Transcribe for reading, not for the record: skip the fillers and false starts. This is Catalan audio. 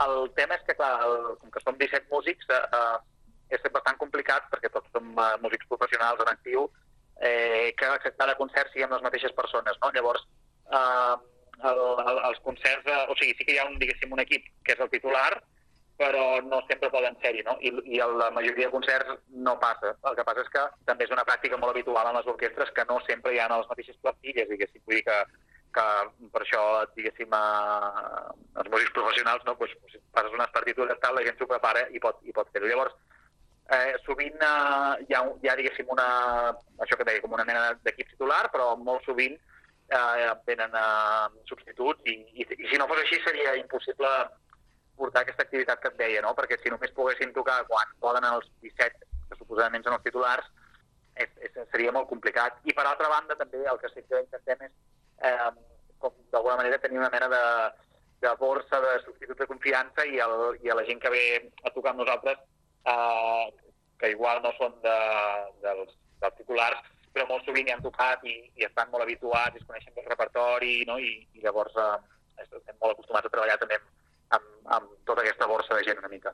El tema és que, clar, com que som 17 músics, és bastant complicat, perquè tots som músics professionals en actiu, que cada concert sigui amb les mateixes persones, no? Llavors, els concerts, o sigui, sí que hi ha diguéssim, un equip que és el titular, però no sempre poden ser-hi, no? I la majoria de concerts no passa. El que passa és que també és una pràctica molt habitual en les orquestres que no sempre hi ha les mateixes plantilles, diguéssim. Vull dir que per això, diguéssim, els músics professionals, no? Pues, passes unes partitures, tal, la gent s'ho prepara i pot fer-ho. Llavors, sovint hi ha, diguéssim, això que deia, com una mena d'equip titular, però molt sovint venen substituts i si no fos així seria impossible portar aquesta activitat que et deia, no? Perquè si només poguessin tocar quan poden els 17, que suposadament són els titulars, seria molt complicat. I per altra banda, també el que sí que intentem és, com d'alguna manera, tenir una mena de borsa de substituts de confiança i a la gent que ve a tocar amb nosaltres, que igual no són dels titulars, però molt sovint hi han tocat i estan molt habituats, es coneixen el repertori, no? I llavors estem molt acostumats a treballar també amb tota aquesta borsa de gent una mica.